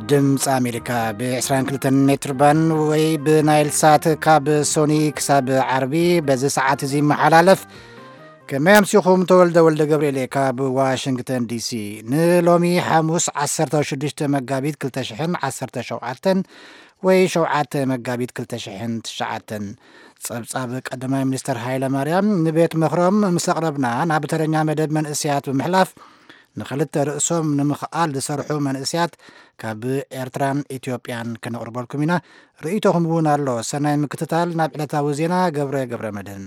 ድምፂ ኣሜሪካ ብ22 ሜትር ባን ወይ ብናይል ሳት ካብ ሶኒ ክሳብ ዓርቢ በዚ ሰዓት እዚ መሓላለፍ ከመይ ኣምሲኹም ተወልደ ወልደ ገብርኤል ካብ ዋሽንግተን ዲሲ ንሎሚ ሓሙስ 16 መጋቢት 2017 ወይ 7 መጋቢት 2009 ጸብጻብ ቀዳማይ ሚኒስትር ሃይለ ማርያም ንቤት ምኽሮም ምስ ኣቕረብና ናብ ተረኛ መደብ መንእስያት ብምሕላፍ ንኽልተ ርእሶም ንምኽኣል ዝሰርሑ መንእስያት ካብ ኤርትራን ኢትዮጵያን ከነቕርበልኩም ኢና ርእይቶኹም እውን ኣሎ ሰናይ ምክትታል ናብ ዕለታዊ ዜና ገብረ መድህን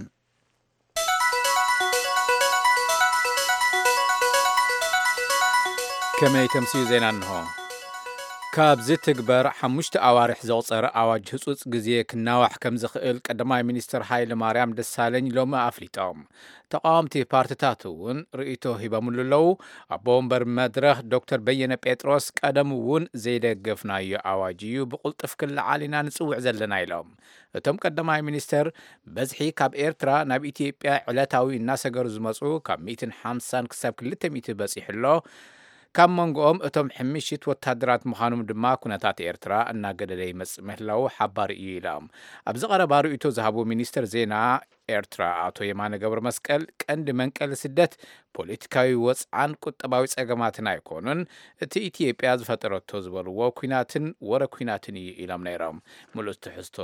ከመይ ተምሲዩ ዜና እንሆ ካብዚ ትግበር 5 ኣዋርሕ ዘቕፀረ ኣዋጅ ህፁፅ ግዜ ክናዋሕ ከም ዝኽእል ቀዳማይ ሚኒስትር ሃይለ ማርያም ደሳለኝ ሎሚ ኣፍሊጦም ተቃወምቲ ፓርቲታት እውን ርእይቶ ሂቦምሉ ኣለዉ ኣቦ ወንበር መድረኽ ዶክተር በየነ ጴጥሮስ ቀደም እውን ዘይደገፍናዮ ኣዋጅ እዩ ብቁልጥፍ ክለዓል ኢና ንፅውዕ ዘለና ኢሎም እቶም ቀዳማይ ሚኒስትር በዝሒ ካብ ኤርትራ ናብ ኢትዮጵያ ዕለታዊ እናሰገሩ ዝመፁ ካብ 150 ክሳብ 200 በፂሕሎ ካብ መንጎኦም እቶም ሕምሽት ወታደራት ምዃኖም ድማ ኩነታት ኤርትራ እናገደደ ይመጽእ ምህላው ሓባር እዩ ኢሎም ኣብዚ ቀረባ ርእይቶ ዝሃቡ ሚኒስትር ዜና ኤርትራ አቶ የማነ ገብረ መስቀል ቀንዲ መንቀል ስደት ፖለቲካዊ ወፅዓን ቁጠባዊ ፀገማትን ኣይኮኑን እቲ ኢትዮጵያ ዝፈጠረቶ ዝበልዎ ኩናትን ወረ ኩናትን እዩ ኢሎም ነይሮም ሙሉእ ትሕዝቶ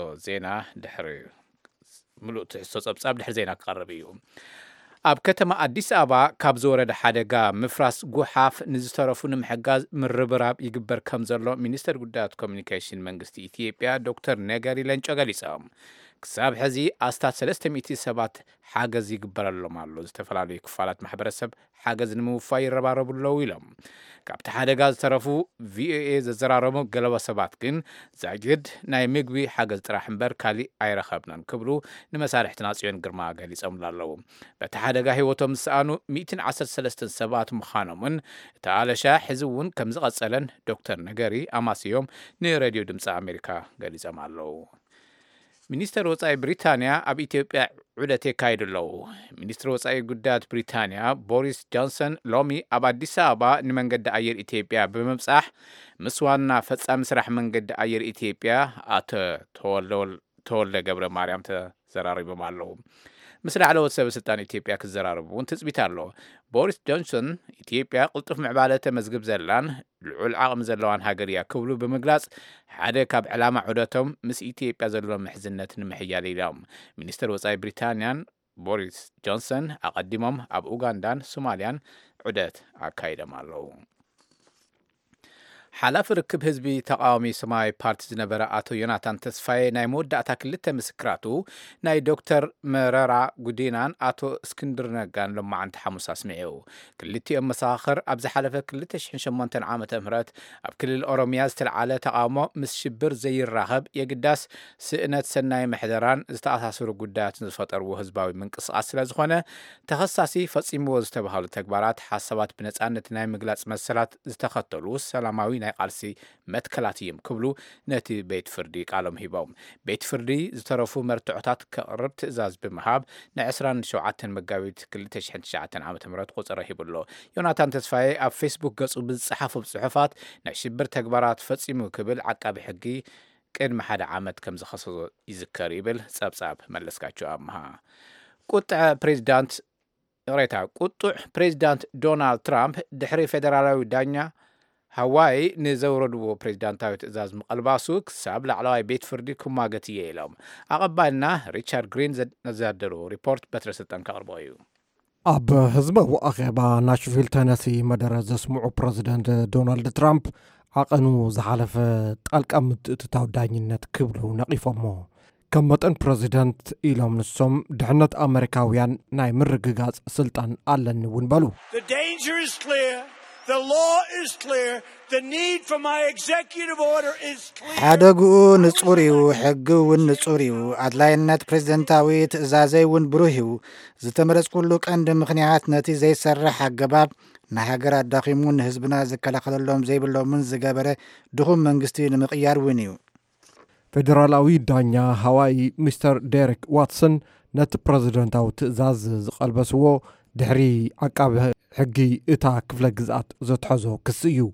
ጸብጻብ ድሕሪ ዜና ክቐርብ እዩ ኣብ ከተማ አዲስ አበባ ካብ ዝወረደ ሓደጋ ምፍራስ ጉሓፍ ንዝተረፉ ንምሕጋዝ ምርብራብ ይግበር ከም ዘሎ ሚኒስትር ጉዳያት ኮሚኒኬሽን መንግስቲ ኢትዮጵያ ዶክተር ነገሪ ለንጮ ገሊፆም ክሳብ ሕዚ ኣስታት 300 ሰባት ሓገዝ ይግበረሎም ኣሎ ዝተፈላለዩ ክፋላት ማሕበረሰብ ሓገዝ ንምውፋይ ይረባረቡለው ኢሎም ካብቲ ሓደጋ ዝተረፉ ቪኦኤ ዘዘራረቡ ገለባ ሰባት ግን ዛግድ ናይ ምግቢ ሓገዝ ጥራሕ እምበር ካሊእ ኣይረኸብናን ክብሉ ንመሳርሕትና ጽዮን ግርማ ገሊፆም ኣለዉ በቲ ሓደጋ ህይወቶም ዝሰኣኑ 113 ሰባት ምዃኖምን እቲ ኣለሻ ሕዚ እውን ከም ዝቐጸለን ዶክተር ነገሪ ኣማስዮም ንሬድዮ ድምፂ ኣሜሪካ ገሊፆም ኣለዉ ሚኒስትር ወጻኢ ብሪታንያ ኣብ ኢትዮጵያ ዑደት የካይዱ ኣለዉ ሚኒስትር ወጻኢ ጉዳያት ብሪታንያ ቦሪስ ጆንሰን ሎሚ ኣብ አዲስ አበባ ንመንገዲ ኣየር ኢትዮጵያ ብምብጻሕ ምስ ዋና ፈጻሚ ስራሕ መንገዲ ኣየር ኢትዮጵያ ኣቶ ተወልደ ገብረ ማርያም ተዘራሪቦም ኣለዉ ምስ ላዕለዎት ሰበስልጣን ኢትዮጵያ ክዘራረቡ እውን ትፅቢት ኣሎ ቦሪስ ጆንሰን ኢትዮጵያ ቅልጡፍ ምዕባለ ተመዝግብ ዘላን ልዑል ዓቕሚ ዘለዋን ሃገር እያ ክብሉ ብምግላጽ ሓደ ካብ ዕላማ ዑደቶም ምስ ኢትዮጵያ ዘለዎም ምሕዝነት ንምሕያል ኢሎም ሚኒስትር ወጻኢ ብሪታንያን ቦሪስ ጆንሰን ኣቐዲሞም ኣብ ኡጋንዳን ሶማልያን ዑደት ኣካይዶም ኣለዉ ሓላፍ ርክብ ህዝቢ ተቃዋሚ ሰማያዊ ፓርቲ ዝነበረ አቶ ዮናታን ተስፋዬ ናይ መወዳእታ ክልተ ምስክራቱ ናይ ዶክተር መረራ ጉዲናን አቶ እስክንድር ነጋን ሎማዓንቲ ሓሙስ ኣስሚዑ ክልቲኦም መሰኻኽር ኣብ ዝሓለፈ 2008 ዓመተ ምህረት ኣብ ክልል ኦሮሚያ ዝተለዓለ ተቃውሞ ምስ ሽብር ዘይራኸብ የግዳስ ስእነት ሰናይ ምሕደራን ዝተኣሳሰሩ ጉዳያትን ዝፈጠርዎ ህዝባዊ ምንቅስቓስ ስለ ዝኾነ ተኸሳሲ ፈጺምዎ ዝተባሃሉ ተግባራት ሓሳባት ብነጻነት ናይ ምግላጽ መሰላት ዝተኸተሉ ሰላማዊ ናይ ቃልሲ መትከላት እዮም ክብሉ ነቲ ቤት ፍርዲ ቃሎም ሂቦም ቤት ፍርዲ ዝተረፉ መርትዖታት ከቕርብ ትእዛዝ ብምሃብ ን27 መጋቢት 2009 ዓ.ም ቁፅረ ሂብሎ ዮናታን ተስፋዬ ኣብ ፌስቡክ ገጹ ብዝጸሓፉ ጽሑፋት ናይ ሽብር ተግባራት ፈጺሙ ክብል ዓቃቢ ሕጊ ቅድሚ ሓደ ዓመት ከም ዝኸሰሶ ይዝከር ይብል ጸብጻብ መለስካቸው ኣምሃ ቁጡዕ ፕሬዚዳንት ዶናልድ ትራምፕ ድሕሪ ፌደራላዊ ዳኛ ሃዋይ ንዘውረድዎ ፕሬዚዳንታዊ ትእዛዝ ምቐልባሱ ክሳብ ላዕለዋይ ቤት ፍርዲ ክማገት እየ ኢሎም ኣቐባልና ሪቻርድ ግሪን ዘዳደሩ ሪፖርት በትረ ስልጣን ከቕርቦ እዩ ኣብ ህዝባዊ ኣኼባ ናሽቪል ተነሲ መደረ ዘስምዑ ፕሬዚደንት ዶናልድ ትራምፕ ዓቐኑ ዝሓለፈ ጣልቃ ምትእትታው ዳኝነት ክብሉ ነቒፎሞ ከም መጠን ፕሬዚደንት ኢሎም ንሶም ድሕነት ኣሜሪካውያን ናይ ምርግጋጽ ስልጣን ኣለኒ እውን በሉ The law is clear. The need for my executive order is clear. ሓደግኡ ንጹር እዩ ሕጊ እውን ንጹር እዩ ኣድላይነት ፕሬዚደንታዊ ትእዛዘይ እውን ብሩህ እዩ ዝተመረጽኩሉ ቀንዲ ምኽንያት ነቲ ዘይሰርሕ ኣገባብ ናይ ሃገር ኣዳኺሙ ንህዝብና ዝከላኸለሎም ዘይብሎምን ዝገበረ ድኹም መንግስቲ ንምቕያር እውን እዩ ፌደራላዊ ዳኛ ሃዋይ ሚስተር ዴሪክ ዋትሰን ነቲ ፕሬዚደንታዊ ትእዛዝ ዝቐልበስዎ ድሕሪ ዓቃቢ ሕጊ እታ ክፍለ ግዝኣት ዘትሐዞ ክስ እዩ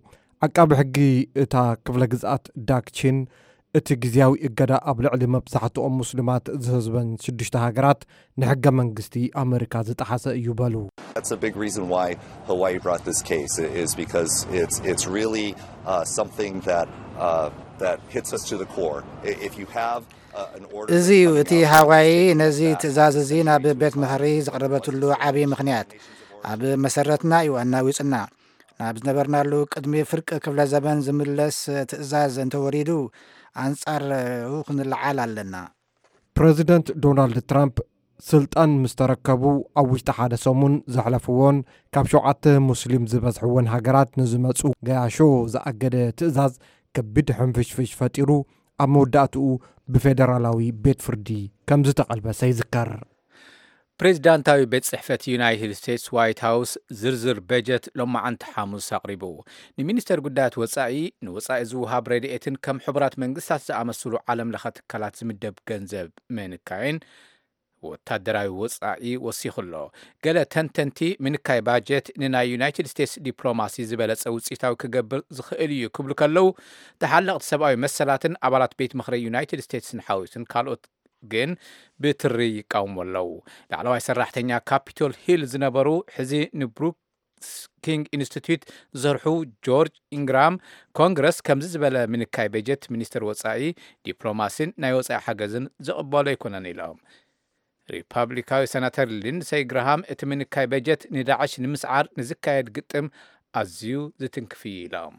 عقاب حقي اتا كفل جزات داكتشين እቲ ግዝያዊ እገዳ ኣብ ልዕሊ መብዛሕትኦም ሙስሊማት ዝህዝበን 6 ሃገራት ንሕገ መንግስቲ ኣሜሪካ ዝጠሓሰ እዩ በሉ። That's a big reason why Hawaii brought this case is because it's really something that hits us to the core. If you have an order እዚ እቲ ሃዋይ ነዚ ትእዛዝ እዚ ናብ ቤት ምኽሪ ዘቕረበትሉ ዓብዪ ምኽንያት ኣብ መሰረትና እዩ ኣናዊፅና ናብ ዝነበርናሉ ቅድሚ ፍርቂ ክፍለ ዘመን ዝምለስ ትእዛዝ እንተወሪዱ አንጻር ክንልዓል ኣለና። ፕሬዚደንት ዶናልድ ትራምፕ ስልጣን ምስተረከቡ ኣብ ውሽጢ ሓደ ሰሙን ዘሕለፍዎን ካብ 7 ሙስሊም ዝበዝሕዎን ሃገራት ንዝመፁ ገያሾ ዝኣገደ ትእዛዝ ከቢድ ሕንፍሽፍሽ ፈጢሩ ኣብ መወዳእትኡ ብፌደራላዊ ቤት ፍርዲ ከም ዝተቐልበሰ ይዝከር። ፕሬዚዳንታዊ ቤት ጽሕፈት ዩናይትድ ስቴትስ ዋይት ሃውስ ዝርዝር በጀት ሎማዓንቲ ሐሙስ አቅሪቡ ንሚኒስተር ጉዳያት ወጻኢ ንወጻኢ ዝውሃብ ረድኤትን ከም ሕቡራት መንግስታት ዝኣመሰሉ ዓለም ለኸ ትካላት ዝምደብ ገንዘብ ምንካይን ወታደራዊ ወጻኢ ወሲኹሎ ገለ ተንተንቲ ምንካይ ባጀት ንናይ ዩናይትድ ስቴትስ ዲፕሎማሲ ዝበለጸ ውጽኢታዊ ክገብር ዝኽእል እዩ ክብሉ ከለው ተሓለቕቲ ሰብኣዊ መሰላትን ኣባላት ቤት ምኽሪ ዩናይትድ ስቴትስን ሓዊትን ካልኦት ግን ብትሪ ይቃወሙ ኣለው። ላዕለዋይ ሰራሕተኛ ካፒቶል ሂል ዝነበሩ ሕዚ ንብሩክስ ኪንግ ኢንስቲትዩት ዝሰርሑ ጆርጅ ኢንግራም ኮንግረስ ከምዚ ዝበለ ምንካይ በጀት ሚኒስትር ወጻኢ ዲፕሎማሲን ናይ ወጻኢ ሓገዝን ዘቕበሎ ኣይኮነን ኢሎም። ሪፐብሊካዊ ሰናተር ሊንድሴይ ግራሃም እቲ ምንካይ በጀት ንዳዕሽ ንምስዓር ንዝካየድ ግጥም ኣዝዩ ዝትንክፍ ኢሎም።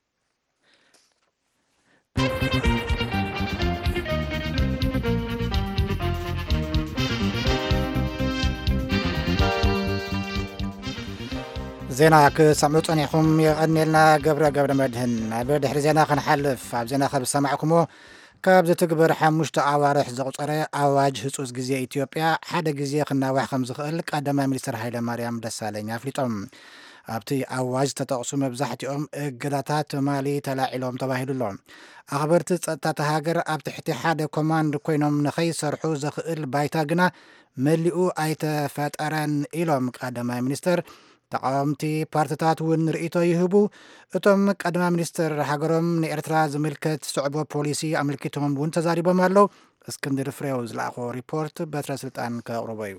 ዜና ክሰምዑ ፀኒሕኩም የቀኒልና ገብረ መድህን ኣብ ድሕሪ ዜና ክንሓልፍ ኣብ ዜና ካብ ሰማዕኩሞ ካብ ዝትግበር 5 ኣዋርሕ ዘቁፀረ ኣዋጅ ህፁፅ ግዜ ኢትዮጵያ ሓደ ግዜ ክናዋሕ ከም ዝኽእል ቀዳማይ ሚኒስትር ሃይለማርያም ደሳለኝ ኣፍሊጦም። ኣብቲ ኣዋጅ ተጠቕሱ መብዛሕትኦም እገዳታት ማሊ ተላዒሎም ተባሂሉሎም ኣኽበርቲ ፀጥታ ሃገር ኣብ ትሕቲ ሓደ ኮማንድ ኮይኖም ንኸይሰርሑ ዘኽእል ባይታ ግና መሊኡ ኣይተፈጠረን ኢሎም ቀዳማይ ሚኒስትር። ተቃወምቲ ፓርቲታት እውን ርእይቶ ይህቡ። እቶም ቀዳማ ሚኒስትር ሃገሮም ንኤርትራ ዝምልከት ስዕቦ ፖሊሲ ኣመልኪቶም እውን ተዛሪቦም ኣለው። እስክንድር ፍሬው ዝለኣኾ ሪፖርት በትረ ስልጣን ከቕርቦ እዩ።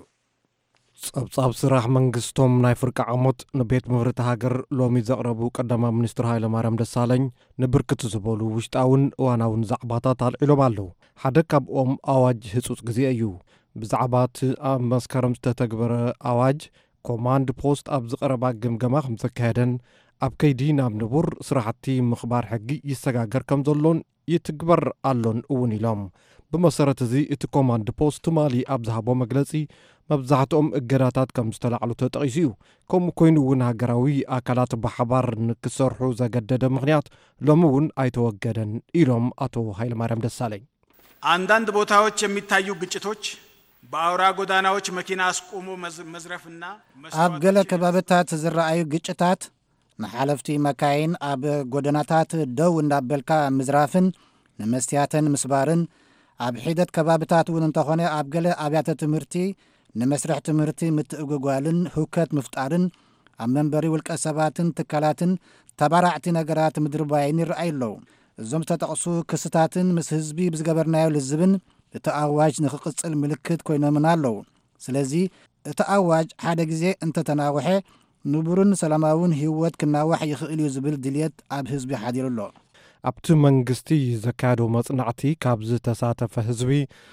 ጸብጻብ ስራሕ መንግስቶም ናይ ፍርቂ ዓሞት ንቤት ምኽሪ ሃገር ሎሚ ዘቕረቡ ቀዳማ ሚኒስትር ሃይለማርያም ደሳለኝ ንብርክት ዝበሉ ውሽጣውን እዋናውን ዛዕባታት ኣልዒሎም ኣለው። ሓደ ካብኦም ኣዋጅ ህፁፅ ግዜ እዩ። ብዛዕባ እቲ ኣብ መስከረም ዝተተግበረ ኣዋጅ ኮማንድ ፖስት ኣብ ዝቐረባ ግምገማ ከም ዘካየደን ኣብ ከይዲ ናብ ንቡር ስራሕቲ ምኽባር ሕጊ ይሰጋገር ከም ዘሎን ይትግበር ኣሎን እውን ኢሎም። ብመሰረት እዚ እቲ ኮማንድ ፖስት ትማሊ ኣብ ዝሃቦ መግለጺ መብዛሕትኦም እገዳታት ከም ዝተላዕሉ ተጠቒሱ እዩ። ከምኡ ኮይኑ እውን ሃገራዊ ኣካላት ብሓባር ንክሰርሑ ዘገደደ ምኽንያት ሎሚ እውን ኣይተወገደን ኢሎም አቶ ኃይለማርያም ደሳለኝ። አንዳንድ ቦታዎች የሚታዩ ግጭቶች በአውራ ጎዳናዎች መኪና አስቆሞ መዝረፍና ኣብ ገለ ከባቢታት ዝረኣዩ ግጭታት ንሓለፍቲ መካይን ኣብ ጎደናታት ደው እንዳበልካ ምዝራፍን ንመስትያትን ምስባርን ኣብ ሒደት ከባቢታት እውን እንተኾነ ኣብ ገለ ኣብያተ ትምህርቲ ንመስርሕ ትምህርቲ ምትእግጓልን ህውከት ምፍጣርን ኣብ መንበሪ ውልቀ ሰባትን ትካላትን ተባራዕቲ ነገራት ምድርባይን ይረኣዩ ኣለው። እዞም ዝተጠቕሱ ክስታትን ምስ ህዝቢ ብዝገበርናዮ ልዝብን እቲ ኣዋጅ ንኽቕፅል ምልክት ኮይኖምን ኣለው። ስለዚ እቲ ኣዋጅ ሓደ ግዜ እንተተናውሐ ንቡርን ሰላማውን ህይወት ክናዋሕ ይኽእል እዩ ዝብል ድልየት ኣብ ህዝቢ ሓዲሩ ኣሎ። ኣብቲ መንግስቲ ዘካየዶ መጽናዕቲ ካብ ዝተሳተፈ ህዝቢ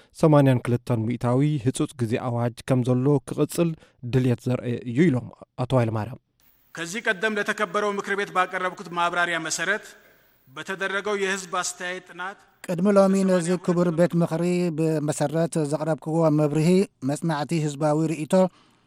82 ሚእታዊ ህፁፅ ግዜ ኣዋጅ ከም ዘሎ ክቕፅል ድልየት ዘርአየ እዩ ኢሎም አቶ ኃይለማርያም። ከዚህ ቀደም ለተከበረው ምክር ቤት ባቀረብኩት ማብራሪያ መሰረት በተደረገው የህዝብ አስተያየት ጥናት ቅድሚ ሎሚ ነዚ ክቡር ቤት ምኽሪ ብመሰረት ዘቕረብክዎ መብርሂ መጽናዕቲ ህዝባዊ ርእይቶ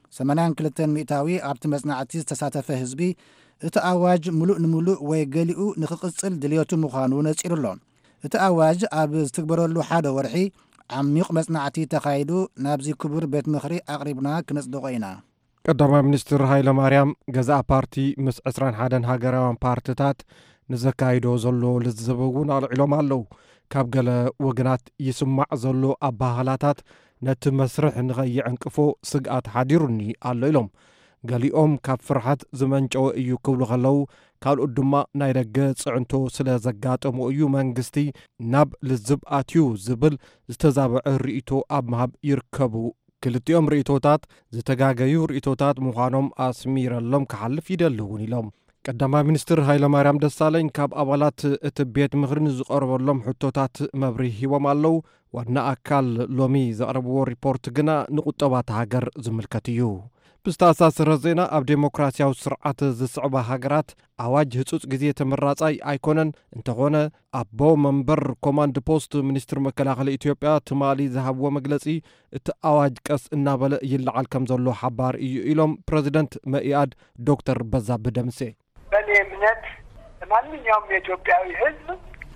82 ሚእታዊ ኣብቲ መጽናዕቲ ዝተሳተፈ ህዝቢ እቲ ኣዋጅ ሙሉእ ንሙሉእ ወይ ገሊኡ ንኽቕፅል ድልየቱ ምዃኑ ነጺሩ ኣሎ። እቲ ኣዋጅ ኣብ ዝትግበረሉ ሓደ ወርሒ ዓሚቕ መጽናዕቲ ተኻይዱ ናብዚ ክቡር ቤት ምኽሪ ኣቕሪብና ክነጽድቆ ኢና። ቀዳማይ ሚኒስትር ሃይለማርያም ገዛእ ፓርቲ ምስ 21 ሃገራውያን ፓርቲታት ንዘካይዶ ዘሎ ልዝብ እውን ኣልዒሎም ኣለው። ካብ ገለ ወገናት ይስማዕ ዘሎ ኣባህላታት ነቲ መስርሕ ንኸይዕንቅፎ ስግኣት ሓዲሩኒ ኣሎ ኢሎም ገሊኦም ካብ ፍርሓት ዝመንጨወ እዩ ክብሉ ከለው ካልኦት ድማ ናይ ደገ ጽዕንቶ ስለ ዘጋጠሙ እዩ መንግስቲ ናብ ልዝብ ኣትዩ ዝብል ዝተዛብዐ ርእይቶ ኣብ ምሃብ ይርከቡ። ክልቲኦም ርእይቶታት ዝተጋገዩ ርእይቶታት ምዃኖም ኣስሚረሎም ክሓልፍ ይደልውን ኢሎም። ቀዳማይ ሚኒስትር ሃይለማርያም ደሳለኝ ካብ ኣባላት እቲ ቤት ምኽሪ ዝቐርበሎም ሕቶታት መብሪ ሂቦም ኣለው። ዋና ኣካል ሎሚ ዘቕረብዎ ሪፖርት ግና ንቁጠባት ሃገር ዝምልከት እዩ። ብዝተኣሳሰረ ዜና ኣብ ዴሞክራሲያዊ ስርዓት ዝስዕባ ሃገራት ኣዋጅ ህጹጽ ግዜ ተመራጻይ ኣይኮነን። እንተኾነ ኣቦ መንበር ኮማንድ ፖስት ሚኒስትር መከላኸሊ ኢትዮጵያ ትማሊ ዝሃብዎ መግለጺ እቲ ኣዋጅ ቀስ እናበለ ይለዓል ከም ዘሎ ሓባር እዩ ኢሎም ፕሬዚደንት መኢአድ ዶክተር በዛብህ ደምሴ በእኔ እምነት ማንኛውም የኢትዮጵያዊ ህዝብ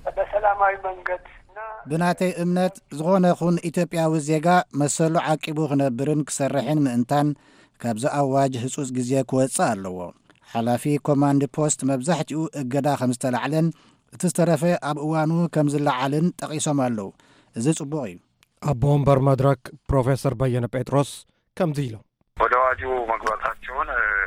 በሰላማዊ መንገድ ብናተይ እምነት ዝኾነ ይኹን ኢትዮጵያዊ ዜጋ መሰሉ ዓቂቡ ክነብርን ክሰርሕን ምእንታን ካብዚ ኣዋጅ ህጹጽ ግዜ ክወፅእ ኣለዎ። ሓላፊ ኮማንድ ፖስት መብዛሕትኡ እገዳ ከም ዝተላዕለን እቲ ዝተረፈ ኣብ እዋኑ ከም ዝለዓልን ጠቒሶም ኣለው። እዚ ጽቡቕ እዩ። ኣቦ ወንበር መድረክ ፕሮፌሰር በየነ ጴጥሮስ ከምዚ ኢሎም ወደ አዋጁ መግባታቸውን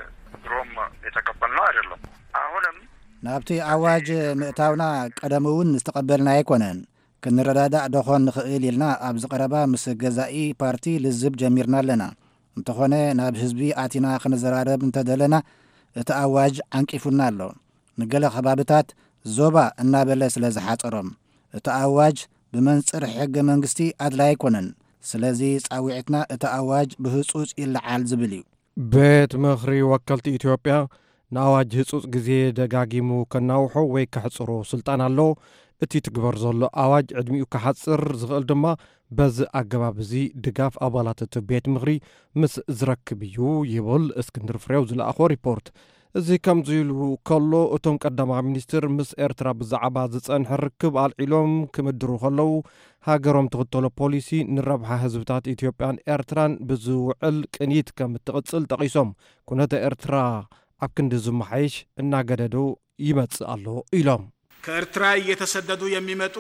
ድሮም የተቀበልነው አይደለም። አሁንም ናብቲ ኣዋጅ ምእታውና ቀደም እውን ዝተቐበልና ኣይኮነን። ክንረዳዳእ ደኾን ንኽእል ኢልና ኣብ ዝቐረባ ምስ ገዛኢ ፓርቲ ልዝብ ጀሚርና ኣለና። እንተኾነ ናብ ህዝቢ ኣቲና ክንዘራረብ እንተደለና እቲ ኣዋጅ ዓንቂፉና ኣሎ። ንገለ ከባብታት ዞባ እናበለ ስለ ዝሓፀሮም እቲ ኣዋጅ ብመንጽር ሕገ መንግስቲ ኣድላይ ኣይኮነን። ስለዚ ጻዊዕትና እቲ ኣዋጅ ብህጹጽ ይለዓል ዝብል እዩ። ቤት ምኽሪ ወከልቲ ኢትዮጵያ ንኣዋጅ ህጹጽ ግዜ ደጋጊሙ ከናውሖ ወይ ከሕጽሮ ስልጣን ኣሎ። እቲ ትግበር ዘሎ ኣዋጅ ዕድሚኡ ክሓጽር ዝኽእል ድማ በዚ ኣገባብ እዚ ድጋፍ ኣባላት እቲ ቤት ምኽሪ ምስ ዝረክብ እዩ ይብል እስክንድር ፍሬው ዝለኣኾ ሪፖርት። እዚ ከምዚ ኢሉ ከሎ እቶም ቀዳማይ ሚኒስትር ምስ ኤርትራ ብዛዕባ ዝጸንሐ ርክብ ኣልዒሎም ክምድሩ ከለዉ ሃገሮም ትኽተሎ ፖሊሲ ንረብሓ ህዝብታት ኢትዮጵያን ኤርትራን ብዝውዕል ቅኒት ከም እትቕጽል ጠቒሶም ኩነተ ኤርትራ ኣብ ክንዲ ዝመሓይሽ እናገደዱ ይመጽእ ኣሎ ኢሎም ከኤርትራ እየተሰደዱ የሚመጡ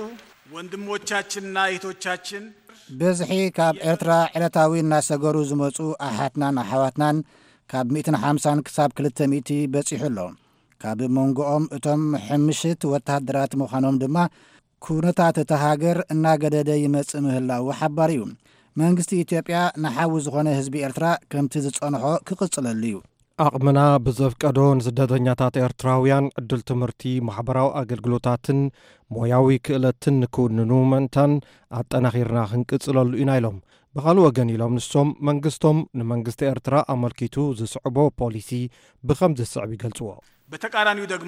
ወንድሞቻችንና እህቶቻችን በዝሒ ካብ ኤርትራ ዕለታዊ እናሰገሩ ዝመጹ ኣሓትናን ኣሕዋትናን ካብ 150 ክሳብ 200 በፂሑ ኣሎ። ካብ መንጎኦም እቶም ሕምሽት ወታደራት ምዃኖም ድማ ኩነታት እቲ ሃገር እናገደደ ይመጽእ ምህላው ሓባር እዩ። መንግስቲ ኢትዮጵያ ንሓዊ ዝኾነ ህዝቢ ኤርትራ ከምቲ ዝጸንሖ ክቕጽለሉ እዩ። ኣቕምና ብዘፍቀዶ ንስደተኛታት ኤርትራውያን ዕድል ትምህርቲ፣ ማሕበራዊ ኣገልግሎታትን ሞያዊ ክእለትን ንክውንኑ መንታን ኣጠናኺርና ክንቅጽለሉ ኢና ኢሎም። ብኻልእ ወገን ኢሎም ንሶም መንግስቶም ንመንግስቲ ኤርትራ ኣመልኪቱ ዝስዕቦ ፖሊሲ ብኸም ዝስዕብ ይገልጽዎ። በተቃራኒው ደግሞ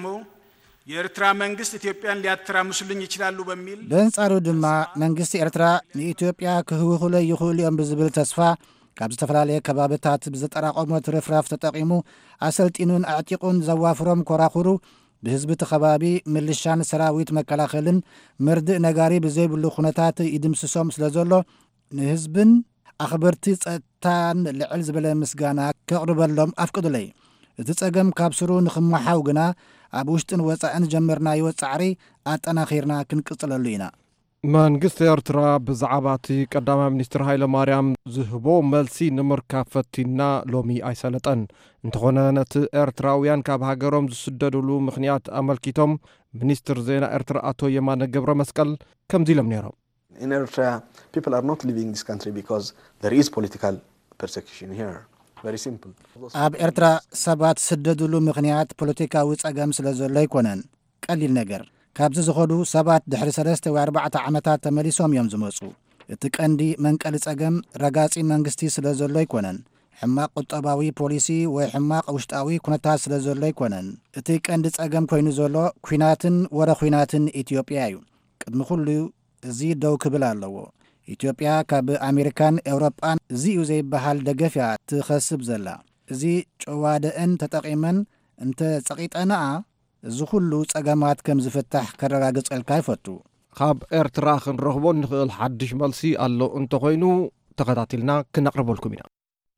የኤርትራ መንግስት ኢትዮጵያን ሊያተራምሱልኝ ይችላሉ በሚል በንጻሩ ድማ መንግስቲ ኤርትራ ንኢትዮጵያ ክህውኽሎ ይኽእሉ እዮም ብዝብል ተስፋ ካብ ዝተፈላለየ ከባብታት ብዘጠራቐሞ ትርፍራፍ ተጠቒሙ ኣሰልጢኑን ኣዕጢቑን ዘዋፍሮም ኮራኹሩ ብህዝቢ እቲ ከባቢ ምልሻን ሰራዊት መከላኸልን መርድእ ነጋሪ ብዘይብሉ ኩነታት ይድምስሶም ስለ ዘሎ ንህዝብን ኣኽበርቲ ጸጥታን ልዕል ዝበለ ምስጋና ከቕርበሎም ኣፍቅዱለይ። እቲ ጸገም ካብ ስሩ ንኽመሓው ግና ኣብ ውሽጥን ወፃእን ጀመርናዮ ጻዕሪ ኣጠናኺርና ክንቅጽለሉ ኢና። መንግስቲ ኤርትራ ብዛዕባ እቲ ቀዳማይ ሚኒስትር ሃይለማርያም ዝህቦ መልሲ ንምርካብ ፈቲና ሎሚ ኣይሰለጠን። እንተኾነ ነቲ ኤርትራውያን ካብ ሃገሮም ዝስደድሉ ምኽንያት ኣመልኪቶም ሚኒስትር ዜና ኤርትራ ኣቶ የማነ ገብረ መስቀል ከምዚ ኢሎም ነይሮም። In Eritrea, people are not leaving this country because there is political persecution here. Very simple. ኣብ ኤርትራ ሰባት ስደድሉ ምኽንያት ፖለቲካዊ ጸገም ስለ ዘሎ ኣይኮነን። ቀሊል ነገር ካብዚ ዝኸዱ ሰባት ድሕሪ 3 ወይ 4 ዓመታት ተመሊሶም እዮም ዝመፁ። እቲ ቀንዲ መንቀሊ ጸገም ረጋጺ መንግስቲ ስለ ዘሎ ኣይኮነን። ሕማቕ ቁጠባዊ ፖሊሲ ወይ ሕማቕ ውሽጣዊ ኩነታት ስለ ዘሎ ኣይኮነን። እቲ ቀንዲ ጸገም ኮይኑ ዘሎ ኩናትን ወረ ኩናትን ኢትዮጵያ እዩ። ቅድሚ ኩሉ እዚ ደው ክብል ኣለዎ። ኢትዮጵያ ካብ ኣሜሪካን ኤውሮጳን እዚ እዩ ዘይበሃል ደገፍ እያ ትኸስብ ዘላ። እዚ ጨዋደአን ተጠቒመን እንተ ጸቂጠናኣ እዚ ኩሉ ጸገማት ከም ዝፍታሕ ከረጋግጸልካ ይፈቱ። ካብ ኤርትራ ክንረኽቦ ንኽእል ሓድሽ መልሲ ኣሎ እንተኾይኑ ተኸታቲልና ክነቕርበልኩም ኢና።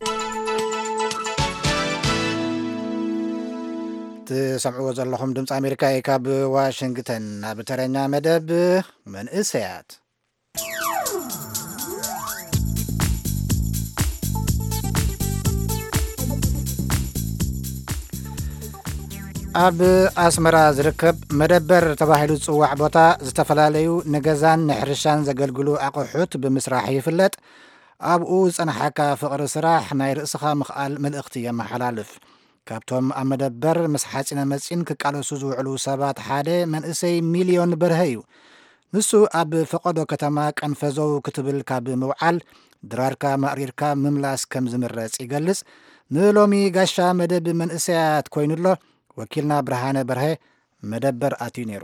ትሰምዕዎ ዘለኹም ድምፂ ኣሜሪካ ካብ ዋሽንግተን። ኣብ ተረኛ መደብ መንእሰያት ኣብ ኣስመራ ዝርከብ መደበር ተባሂሉ ዝጽዋዕ ቦታ ዝተፈላለዩ ንገዛን ንሕርሻን ዘገልግሉ ኣቑሑት ብምስራሕ ይፍለጥ። ኣብኡ ዝጸንሐካ ፍቕሪ ስራሕ ናይ ርእስኻ ምኽኣል መልእኽቲ የመሓላልፍ። ካብቶም ኣብ መደበር ምስ ሓፂነ መፂን ክቃለሱ ዝውዕሉ ሰባት ሓደ መንእሰይ ሚልዮን በርሀ እዩ። ንሱ ኣብ ፈቐዶ ከተማ ቀንፈዘው ክትብል ካብ ምውዓል ድራርካ ማዕሪርካ ምምላስ ከም ዝምረጽ ይገልጽ። ንሎሚ ጋሻ መደብ መንእሰያት ኮይኑሎ ወኪልና ብርሃነ በርሀ መደበር ኣትዩ ነይሩ።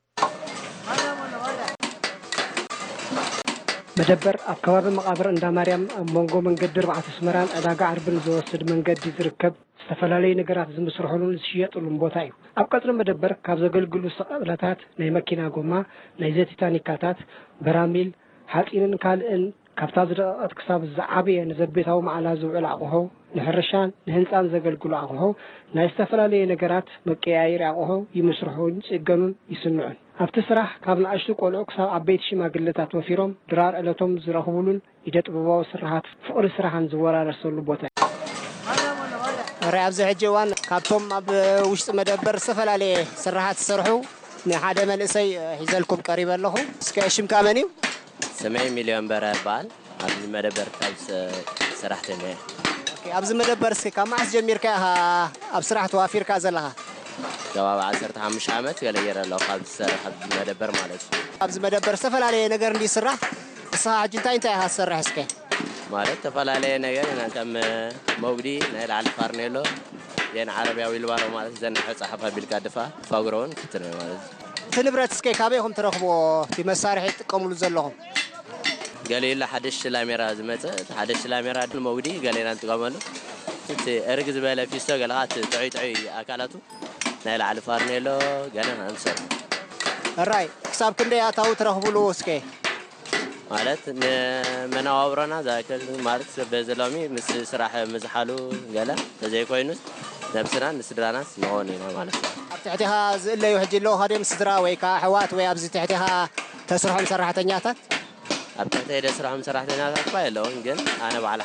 መደበር ኣብ ከባቢ መቃብር እንዳ ማርያም ኣብ መንጎ መንገዲ 4 ኣስመራን ዕዳጋ ዓርብን ዝወስድ መንገዲ ዝርከብ ዝተፈላለዩ ነገራት ዝምስርሑሉን ዝሽየጡሉን ቦታ እዩ። ኣብ ቀጽሪ መደበር ካብ ዘገልግሉ ሰቐለታት ናይ መኪና ጎማ፣ ናይ ዘይቲ ታኒካታት፣ በራሚል፣ ሓፂንን ካልእን ካብታ ዝደቐት ክሳብ ዝዓበየ ንዘቤታዊ መዓላ ዝውዕል ኣቑሑ፣ ንሕርሻን ንህንፃን ዘገልግሉ ኣቑሑ፣ ናይ ዝተፈላለዩ ነገራት መቀያየሪ ኣቑሑ ይምስርሑን ይጽገኑን ይስንዑን። ኣብቲ ስራሕ ካብ ንኣሽቱ ቆልዑ ክሳብ ዓበይቲ ሽማግለታት ወፊሮም ድራር ዕለቶም ዝረኽቡሉን ኢደ ጥበባዊ ስራሓት ፍቕሪ ስራሕን ዝወራረሰሉ ቦታ እዩ። ራይ ኣብዚ ሕጂ እዋን ካብቶም ኣብ ውሽጢ መደበር ዝተፈላለየ ስራሓት ዝሰርሑ ንሓደ መንእሰይ ሒዘልኩም ቀሪበ ኣለኹ። እስከ ሽምካ መን እዩ? ሰማይ ሚልዮን በረ ይባል። ኣብዚ መደበር ካብ ስራሕተኛ ኣብዚ መደበር እስከ ካብ መዓስ ጀሚርካ ኣብ ስራሕ ተዋፊርካ ዘለኻ? ከባቢ 15 ዓመት ገለየረ ኣለኹ ካብ ዝሰርሕ መደበር ማለት እዩ። ኣብዚ መደበር ዝተፈላለየ ነገር እንዲስራሕ ንስኻ ሕጂ እንታይ ኢኻ ትሰርሕ እስከ? ማለት ዝተፈላለየ ነገር ከም መውዲ ናይ ላዕሊ ፋርኔሎ የን ዓረብያ ዊልባሮ ማለት ዘንሐ ጻሕፋ ቢልካ ድፋ ፋግሮውን ክትነ ማለት እቲ ንብረት እስከ ካበይኹም ትረኽብዎ እቲ መሳርሒ ትጥቀምሉ ዘለኹም? ገሌላ ሓደሽ ላሜራ ዝመጽእ ሓደሽ ላሜራ መውዲ ገሌና ንጥቀመሉ እቲ እርግ ዝበለ ፊስቶ ገለኻ ጥዑይ ኣካላቱ ናይ ላዕሊ ፋርኔሎ ገለና እንሰርሕ። ራይ ክሳብ ክንደይ ኣታዊ ትረኽብሉ እስከ? ማለት ንመናዋብሮና ዛከል ማለት በዘሎሚ ምስ ስራሕ ምዝሓሉ ገለ ተዘይኮይኑስ ነብስና ንስድራናስ ንሆን ኢና ማለት ነው። ኣብ ትሕቲኻ ዝእለዩ ሕጂ ኣለዉ ካደም ስድራ ወይ ከዓ ኣሕዋት ወይ ኣብዚ ትሕቲኻ ተስርሖም ሰራሕተኛታት? ኣብ ትሕቲ ደስርሖም ሰራሕተኛታት እኳ የለውን፣ ግን ኣነ በዓል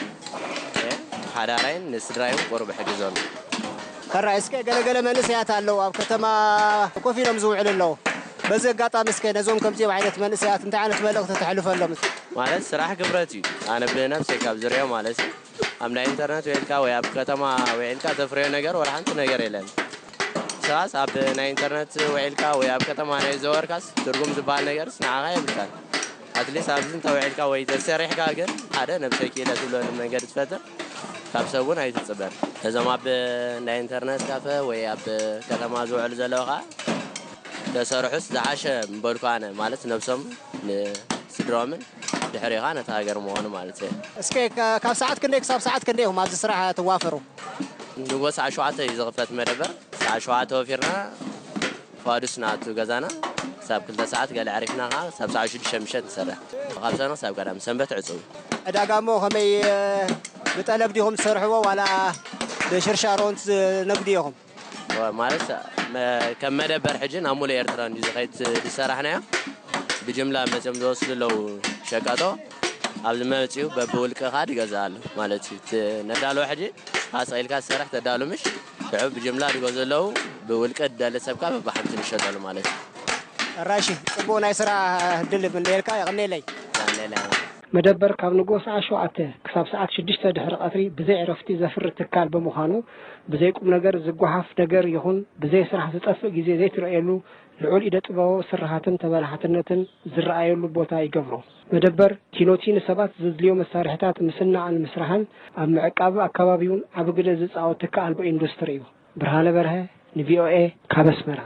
ሓዳራይን ንስድራይን ቁርብ ሕግዞም። ከራይ እስከ ገለገለ መንእሰያት ኣለዉ ኣብ ከተማ ኮፍ ኢሎም ዝውዕሉ ኣለዉ። በዚ ኣጋጣሚ እስከ ነዞም ከምዚኦም ዓይነት መንእሰያት እንታይ ዓይነት መልእኽቲ ተሕልፈሎም? ማለት ስራሕ ግብረት እዩ። ኣነ ብነፍሰይ ካብ ዝርዮ ማለት እዩ ኣብ ናይ ኢንተርኔት ወይልካ ወይ ኣብ ከተማ ወይልካ ተፍርዮ ነገር ወላ ሓንቲ ነገር የለን። ሰባስ ኣብ ናይ ኢንተርኔት ወይልካ ወይ ኣብ ከተማ ናይ ዘወርካስ ትርጉም ዝበሃል ነገርስ ንዓኻ የብልካን። ኣትሊስት ኣብዚ እንተውዒልካ ወይ ተሰሪሕካ ግን ሓደ ነብሰይ ክኢለት ብሎ መንገዲ ትፈጥር ካብ ሰብ እውን ኣይትፅበን። እዞም ኣብ ናይ ኢንተርኔት ካፈ ወይ ኣብ ከተማ ዝውዕሉ ዘለዉ ከዓ ተሰርሑስ ዝሓሸ ምበልኩ ኣነ ማለት ነብሶም ንስድሮምን ድሕሪኻ ነታ ሃገር ምኾኑ ማለት እዩ። እስከ ካብ ሰዓት ክንደይ ክሳብ ሰዓት ክንደይ ኢኹም ኣብዚ ስራሕ ትዋፈሩ? ንጎ ሰዓት 7 እዩ ዝኽፈት መደበር። ሰዓት 7 ወፊርና ፋዱስ ናቱ ገዛና ሳብ 2 ሰዓት ገለ ዓሪፍና ከዓ ሳብ ሰዓት 6 ምሸት ንሰርሕ። ካብ ሰነ ሳብ ቀዳም ሰንበት ዕጹው ዕዳጋ እሞ ከመይ ብጠለብ ዲኹም ትሰርሕዎ ዋላ ብሽርሻሮን ነግዲ ኢኹም? ማለት ከም መደበር ሕጂ ናብ ሙሉእ ኤርትራ እንዲ ዝኸይድ ዝሰራሕናዮ ብጅምላ መፅኦም ዝወስዱ ኣለዉ ሸቀጦ ኣብዚ መፂኡ በብውልቅኻ ድገዝእ ኣሎ ማለት እዩ። ነዳለዎ ሕጂ ካስኢልካ ዝሰርሕ ተዳሉ ምሽ ሽዑ ብጅምላ ድገዝኡ ኣለዉ ብውልቂ ደለ ሰብካ በብሓንቲ ንሸጠሉ ማለት እዩ። ራሺ ጽቡቕ ናይ ስራሕ ድል ብንልካ ይቕኒለይ መደበር ካብ ንጉስ ሰዓት 7 ክሳብ ሰዓት 6 ድሕሪ ቀትሪ ብዘይ ዕረፍቲ ዘፍሪ ትካል ብምዃኑ ብዘይ ቁም ነገር ዝጓሓፍ ነገር ይኹን ብዘይ ስራሕ ዝጠፍእ ግዜ ዘይትረአየሉ ልዑል ኢደ ጥበባዊ ስራሕትን ተበላሕትነትን ዝረኣየሉ ቦታ ይገብሮ። መደበር ቲኖቲ ንሰባት ዘድልዮ መሳርሕታት ምስናዕን ምስራሕን ኣብ ምዕቃብ ኣካባቢውን ዓብ ግደ ዝፃወት ትካል ብኢንዱስትሪ እዩ። ብርሃነ በርሀ ንቪኦኤ ካብ ኣስመራ።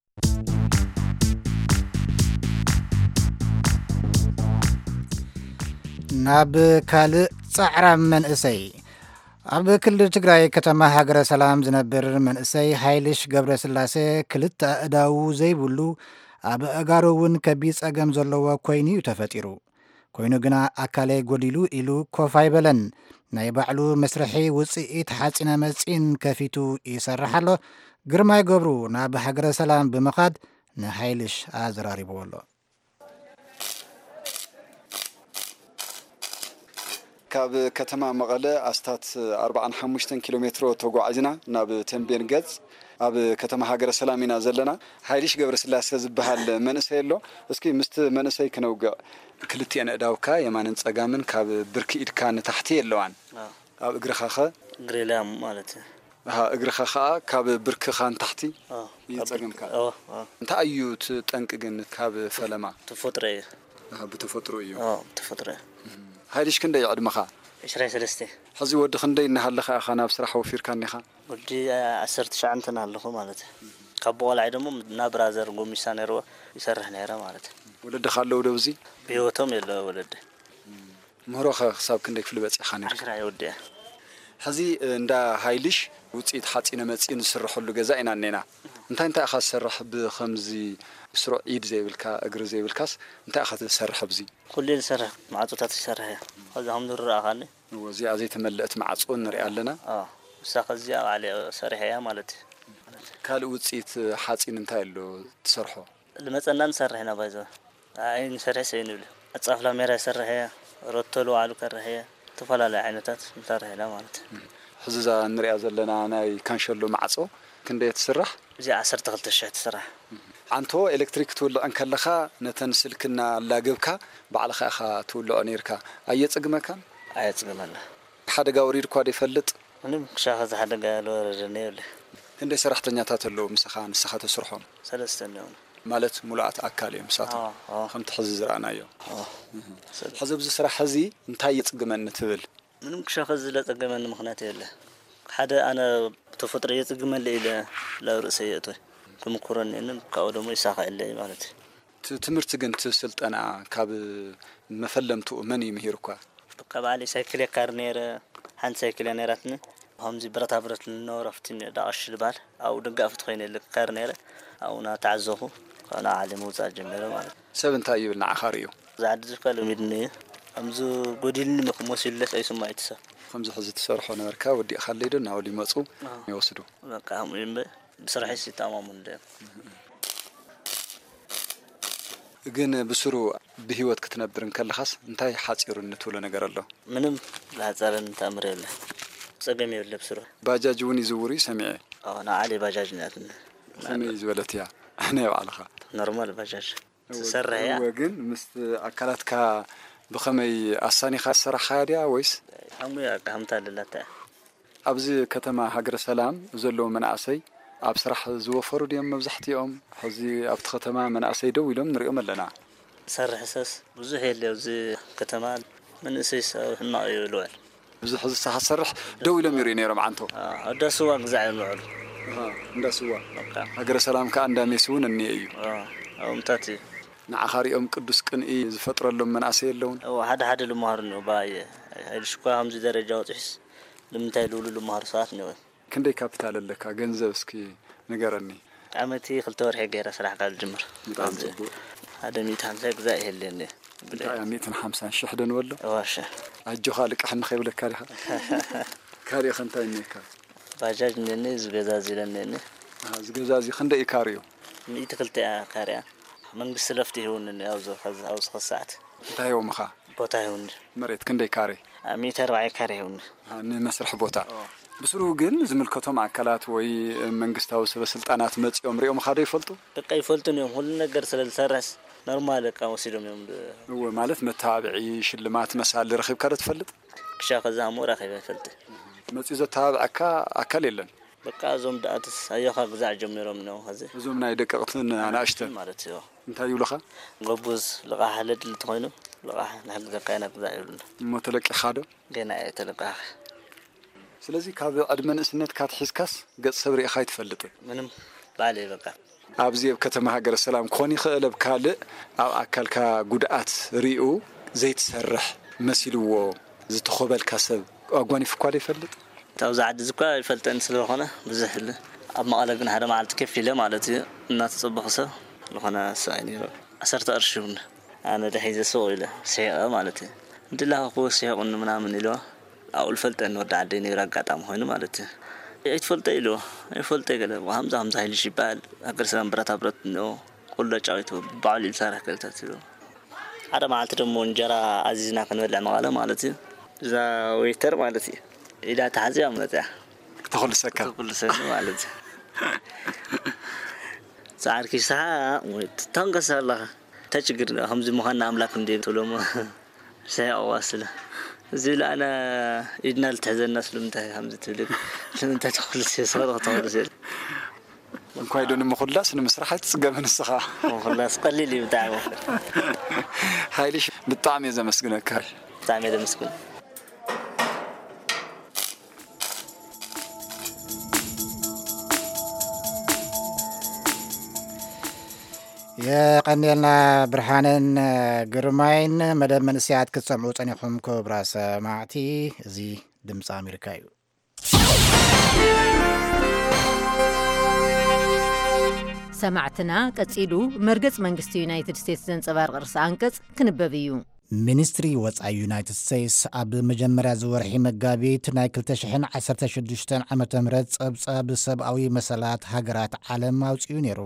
ናብ ካልእ ጻዕራ መንእሰይ ኣብ ክልል ትግራይ ከተማ ሃገረ ሰላም ዝነብር መንእሰይ ሃይልሽ ገብረ ስላሴ ክልተ ኣእዳው ዘይብሉ ኣብ ኣእጋሩ እውን ከቢድ ፀገም ዘለዎ ኮይኑ እዩ ተፈጢሩ። ኮይኑ ግና ኣካለይ ጎዲሉ ኢሉ ኮፍ ኣይበለን። ናይ ባዕሉ መስርሒ ውፅኢት ሓፂነ መፂን ከፊቱ ይሰርሕ ኣሎ። ግርማይ ገብሩ ናብ ሃገረ ሰላም ብምኻድ ንሃይልሽ ኣዘራሪብዎ ኣሎ። ካብ ከተማ መቐለ ኣስታት 45 ኪሎ ሜትሮ ተጓዓዝና ናብ ተንቤን ገጽ ኣብ ከተማ ሃገረ ሰላም ኢና ዘለና ሃይልሽ ገብረስላሴ ዝበሃል መንእሰይ ኣሎ እስኪ ምስቲ መንእሰይ ክነውግዕ ክልቲአን እዳውካ የማንን ጸጋምን ካብ ብርኪ ኢድካ ንታሕቲ የለዋን ኣብ እግርኻ ግሬላ ማለት እግርኻ ካብ ብርክኻ ንታሕቲ ይጸገምካ እንታይ እዩ ትጠንቅ ግን ካብ ፈለማ ተፈጥሮ ብተፈጥሮ እዩ ተፈጥሮ ሃይልሽ ክንደይ ዕድመኻ 23 ሕዚ ወዲ ክንደይ እናሃለኻ ኢኻ ናብ ስራሕ ወፊርካ ኒኻ ወዲ 19 ናለኹ ማለት ካብ በኋላ ደግሞ ናብ ብራዘር ጎሚሳ ነይርዎ ይሰርሕ ነይረ ማለት ወለድኻ ኣለዉ ደውዚ ብህይወቶም የለው ወለድ ምህሮኻ ክሳብ ክንደይ ክፍል በፂኻ ነይርካ 10 ይወድያ ሕዚ እንዳ ሃይልሽ ውፅኢት ሓፂነ መፂን ዝስርሐሉ ገዛ ኢና ነና እንታይ ኢኻ ዝሰርሕ ብኸምዚ ስሩዕ ኢድ ዘይብልካ እግሪ ዘይብልካስ እንታይ ኢኻ ትሰርሕ ብዚ ኩሉ ዝሰርሕ ማዕጾታት ይሰርሕ ከዛም ንርአኻኒ ወዚኣ ዘይተመለአት ማዕጾ ንሪኣ ኣለና ሳኸ እዚኣ ባዕለ ሰሪሐያ ማለት ካልእ ውፅኢት ሓፂን እንታይ ኣሎ ትሰርሖ ልመፀና ንሰርሕና ባይዘ ኣይ ንሰርሕ ሰይንብል ኣጻፍላ ሜራ ይሰርሐያ ሮተሉ ኣሉ ከርሐያ ተፈላለዩ ዓይነታት ንሰርሕና ማለት ሕዚ ንሪኣ ዘለና ናይ ካንሸሎ ማዕጾ ክንደይ ትስራሕ እዚ 12,000 ትስራሕ አንቶ ኤሌክትሪክ ትውልዕን ከለኻ ነተን ስልክና ላገብካ ባዕልኻ ኢኻ ትውልዖ ነርካ ኣየጽግመካን ኣየጽግመና ሓደጋ ወሪድኳ ይፈልጥ ምንም ክሻኸ ሓደጋ ወረደኒ የለ ክንደይ ሰራሕተኛታት ኣለዉ ምስኻ ንስኻ ተስርሖም 3 ነውን ማለት ሙሉኣት ኣካል እዮም ሳቶም ከምቲ ሕዚ ዝረኣናዮ ሕዚ ብዚ ስራሕ ሕዚ እንታይ የጽግመኒ ትብል ምንም ክሻኸ ዝለጸገመኒ ምክንያት የለ ሓደ ኣነ ተፈጥሮ የጽግመኒ ኢለ ለርእሰይ እቶይ كمكورنين كأودمو يساق إللي مالتي تمرت جنت سلطنا كاب مفلمتو مني مهيركوا كابالي سايكلي كارنير هان سايكلي نيراتني هم زي برتا برت النور فتني داش البال أو دقافت خين اللي كارنير أو نتعزوه أنا عالم وزاج جميل مالت سبن تايب النعخاريو زاد زكالو ميدني أمزو قديلني مخموسيلس أي سما يتسا خمس حزة تسرحوا نركا ودي أخليدو ناولي مصو يوصلو بقى هم ينبه بصراحة سي تمام من ده ግን ብስሩ በህይወት ክትነብርን ከለኻስ እንታይ ሓፂሩነት ወለ ነገር ኣሎ ምንም ላፀረን ተምረለ ፀገም የለ ብስሩ ባጃጅ ውን ይዝውሪ ሰሚዐ ኣና ዓሊ ባጃጅ ናትን ሰሚዕ ዝበለትያ ኣነ ይባልኻ ኖርማል ባጃጅ ተሰርሐያ ወግን ምስ ኣካላትካ ብኸመይ ኣሳኒኻ ሰራሓ ድያ ወይስ ኣሙያ ካምታ ለላታ ኣብዚ ከተማ ሃገረ ሰላም ዘሎ መናእሰይ ኣብ ስራሕ ዝወፈሩ ድዮም መብዛሕትኦም ሕዚ ኣብቲ ከተማ መናእሰይ ደው ኢሎም ንሪኦም ኣለና ሰርሕሰስ ብዙሕ የለ ኣብዚ ከተማ መንእሰይ ህናቕ ይብልዋል ብዙሕ ሕዚ ሳሰርሕ ደው ኢሎም ይርኢ ነይሮም ዓንቶ እንዳስዋ ግዛዕ ይምዕሉ እንዳስዋ ሃገረ ሰላም ከዓ እንዳሜስ እውን እኒአ እዩ ኣውምታት እዩ ንዓኻሪኦም ቅዱስ ቅንኢ ዝፈጥረሎም መናእሰይ ኣለውን ሓደ ሓደ ልምሃሩ እኒኦ ባየ ኣይልሽኳ ከምዚ ደረጃ ወፅሒስ ንምንታይ ልብሉ ልምሃሩ ሰባት እኒኦ كندي كابيتال لك جنزة اسكي نجارني عمتي خلت ورح غير صراحة قال الجمر هذا 150 زائد اللي بدا 150 شحدن ولا واش اجو خالك احنا خيب لك كاري كاري خنتاينك باجاج نني زغزازي لنني زغزازي خندي كاريو ميت خلت كاريا من بسلفتي هون اوز اوز خصات تا يومخا بوتا هون مريت كندي كاري 140 كاري هون مسرح بوتا بسرو ግን ዝምልከቶም አካላት ወይ መንግስታዊ ሰበስልጣናት መጽኦም ሪኦም ኻደ ይፈልጡ በቃ ይፈልጡን እዮም ሁሉ ነገር ስለልሰራስ ኖርማል ቃ ወሲዶም እዮም ወይ ማለት መታብዒ ሽልማት መሳል ረኺብ ካደ ትፈልጥ ክሻ ከዛ ሞራ ኸይበ ይፈልጥ መጽ ዘታብዓካ አካል የለን በቃ ዞም ዳአትስ አየኻ ግዛዕ ጀሚሮም ነው ኸዚ ዞም ናይ ደቀቅትን አናሽተን ማለት እዩ እንታይ ይብሉኻ ጎቡዝ ልቃሕ ለድል ትኾይኑ ልቃሕ ንሕግ ዘካይና ግዛዕ ይብሉና ሞተለቂ ኻዶ ገና ተለቃሕ ስለዚህ ካብ ኣድመንስነት ካትሒስካስ ገጽ ሰብሪ ኢኻ ይትፈልጥ ምንም ባለ በቃ ኣብዚ ከተማ ሃገረ ሰላም ኮኒ ኸለብ ካልእ ኣብ ኣካልካ ጉድኣት ሪኡ ዘይትሰርሕ መሲልዎ ዝተኸበልካ ሰብ ኣጓኒፍ እኳ ይፈልጥ ታውዛ ዓዲ ዝኳ ይፈልጠን ስለኾነ ብዙሕለ ኣብ መቐለ ግን ሓደ መዓልቲ ከፍ ኢለ ማለት እዩ እናተፀበኸ ሰብ ዝኾነ ሰኣይ ነይሩ 10 ቅርሺ ኣነ ደሒዘ ሰው ኢለ ሲሐ ማለት እዩ እንድላ ኸ ሲሐቁን ምናምን ኢልዋ أو الفلتة إنه دعديني رجعت عم هون مالته يتفلت له يفلت كده وهمزة همزة هاي الشبال أقدر سلام برتا برت إنه كل جايته بعلي السارة كده تلو هذا ما عترم منجرا عزيزنا كان ولا مقالة مالته إذا ويتر مالته إذا تعزي مالته تدخل السكة تدخل السكة مالته ساعات كي ساعة تنقص الله تشجر هم زي مهنا أملاك ندي تلوم ساعة واصلة زي أنا إدنا التهزن الناس لمتها هم زي تلوم لمن تدخل السياسة طوال كويدون مخلص نمسرحة تسقى من السخاء مخلص قليلي بتاعه هايليش بالطعم إذا مسكنك طعم إذا مسكن يقنيلنا برهانن جرماين مدام من سياد كتسمعوا تانيكم كبرى سماعتي زي دمس أمريكايو سمعتنا قصيدو مرقص منግስቲ ዩናይትድ ስቴትስ ዘንጸባርቕ ርዕሰ አንቀጽ ክንበብ እዩ ሚኒስትሪ ወጻኢ ዩናይትድ ስቴትስ ኣብ መጀመርያ ዝወርሒ መጋቢት ናይ 2016 ዓመተ ምህረት ጸብጻብ ሰብኣዊ መሰላት ሃገራት ዓለም ኣውጽኡ ነይሩ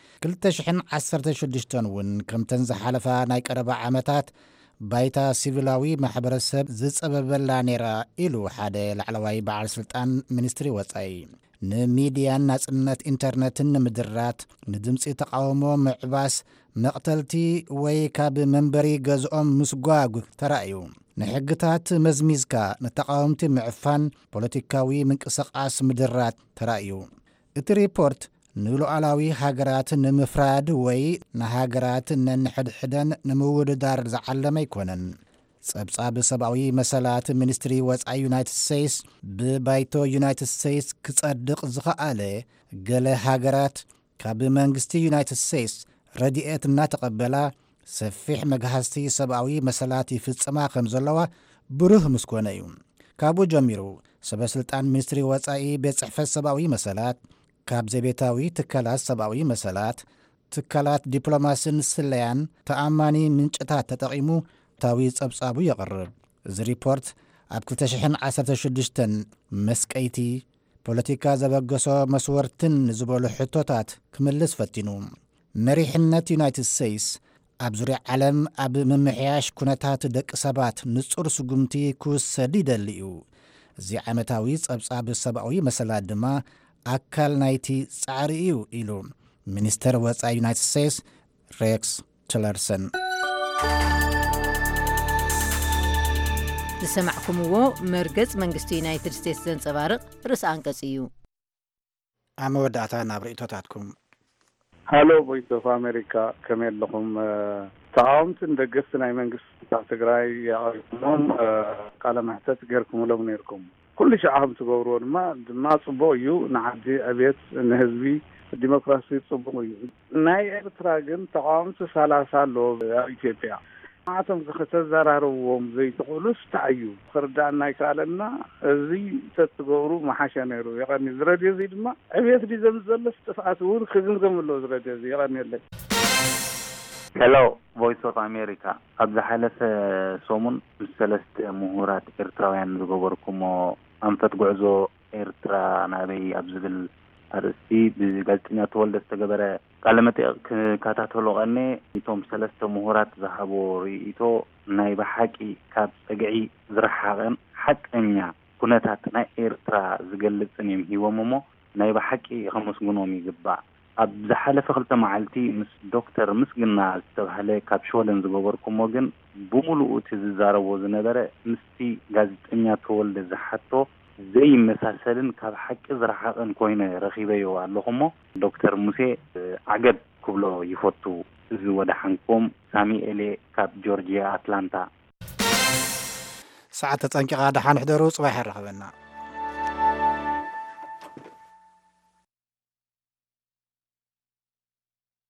2016 እውን ከምተን ዝሓለፋ ናይ ቀረባ ዓመታት ባይታ ሲቪላዊ ማሕበረሰብ ዝጸበበላ ነይራ ኢሉ ሓደ ላዕለዋይ በዓል ስልጣን ሚኒስትሪ ወጻኢ ንሚድያን ናጽነት ኢንተርኔትን ንምድራት ንድምፂ ተቃውሞ ምዕባስ መቕተልቲ ወይ ካብ መንበሪ ገዝኦም ምስጓግ ተራእዩ ንሕግታት መዝሚዝካ ንተቃወምቲ ምዕፋን ፖለቲካዊ ምንቅስቃስ ምድራት ተራእዩ እቲ ሪፖርት ንሉዓላዊ ሃገራት ንምፍራድ ወይ ንሃገራት ነንሕድሕደን ንምውድዳር ዝዓለመ ኣይኮነን ጸብጻብ ሰብኣዊ መሰላት ሚኒስትሪ ወጻኢ ዩናይትድ ስቴትስ ብባይቶ ዩናይትድ ስቴትስ ክጸድቕ ዝኸኣለ ገለ ሃገራት ካብ መንግስቲ ዩናይትድ ስቴትስ ረድኤት እናተቐበላ ሰፊሕ መግሃዝቲ ሰብኣዊ መሰላት ይፍጽማ ከም ዘለዋ ብሩህ ምስኮነ እዩ ካብኡ ጀሚሩ ሰበስልጣን ሚኒስትሪ ወጻኢ ቤት ጽሕፈት ሰብኣዊ መሰላት ካብ ዘቤታዊ ትካላት ሰብኣዊ መሰላት ትካላት ዲፕሎማስን ስለያን ተኣማኒ ምንጭታት ተጠቒሙ ታዊ ጸብጻቡ የቕርብ እዚ ሪፖርት ኣብ 2016 መስቀይቲ ፖለቲካ ዘበገሶ መስወርትን ዝበሉ ሕቶታት ክምልስ ፈቲኑ መሪሕነት ዩናይትድ ስቴትስ ኣብ ዙርያ ዓለም ኣብ ምምሕያሽ ኩነታት ደቂ ሰባት ንጹር ስጉምቲ ክውሰድ ይደሊ እዩ እዚ ዓመታዊ ጸብጻብ ሰብኣዊ መሰላት ድማ ኣካል ናይቲ ጻዕሪ እዩ ኢሉ ሚኒስተር ወጻኢ ዩናይትድ ስቴትስ ሬክስ ቲለርሰን ዝሰማዕኩምዎ መርገጽ መንግስቲ ዩናይትድ ስቴትስ ዘንጸባርቕ ርዕሰ አንቀጽ እዩ ኣብ መወዳእታ ናብ ርእቶታትኩም ሃሎ ቮይስ ኦፍ ኣሜሪካ ከመይ ኣለኹም ተቃወምትን ደገፍቲ ናይ መንግስቲ ትግራይ ያቀሪቦም ቃለ መሕተት ገርኩምሎም ነይርኩም ኩሉ ሸዓኹም ትገብርዎ ድማ ጽቡቅ እዩ ንዓዲ ዕብየት ንህዝቢ ዲሞክራሲ ጽቡቅ እዩ ናይ ኤርትራ ግን ተቃወምቲ 30 ኣሎ ኣብ ኢትዮጵያ ማዕቶም ከተዘራርብዎም ዘይትኽእሉስ ታዕዩ ክርዳእና ይከኣለና እዚ ተትገብሩ መሓሸ ነይሩ የቐኒ ዝረድዮ እዚ ድማ ዕብየት ዲዘም ዘለስ ጥፍኣት እውን ክግምገም ኣሎ ዝረድዮ እዚ የቐኒየለይ ሄሎ ቮይስ ኦፍ ኣሜሪካ ኣብ ዝሓለፈ ሰሙን ሰለስተ ምሁራት ኤርትራውያን ዝገበርኩሞ ኣንፈት ጉዕዞ ኤርትራ ናበይ ኣብ ዝብል ኣርእስቲ ብጋዜጠኛ ተወልደ ዝተገበረ ቃለ መጠይቕ ክከታተሎ ቀኒ እቶም ሰለስተ ምሁራት ዝሃቦ ርእይቶ ናይ ብሓቂ ካብ ፀግዒ ዝረሓቐን ሓቀኛ ኩነታት ናይ ኤርትራ ዝገልጽን እዮም ሂቦም እሞ ናይ ብሓቂ ከመስግኖም ይግባእ ኣብ ዝሓለፈ 2 መዓልቲ ምስ ዶክተር ምስግና ዝተባህለ ካብ ሾለን ዝገበርኩሞ ግን ብሙሉእ እቲ ዝዛረቦ ዝነበረ ምስቲ ጋዜጠኛ ተወልደ ዝሓቶ ዘይመሳሰልን ካብ ሓቂ ዝረሓቐን ኮይነ ረኺበዮ ኣለኹሞ ዶክተር ሙሴ ዓገብ ክብሎ ይፈቱ እዚ ወዳሓንኩም ሳሚኤሌ ካብ ጆርጂያ አትላንታ ሰዓት ተጠንቂቓ ደሓን ሕደሩ ጽባሕ ይረኸበና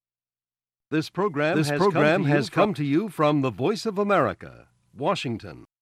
This program has come to you from the Voice of America, Washington.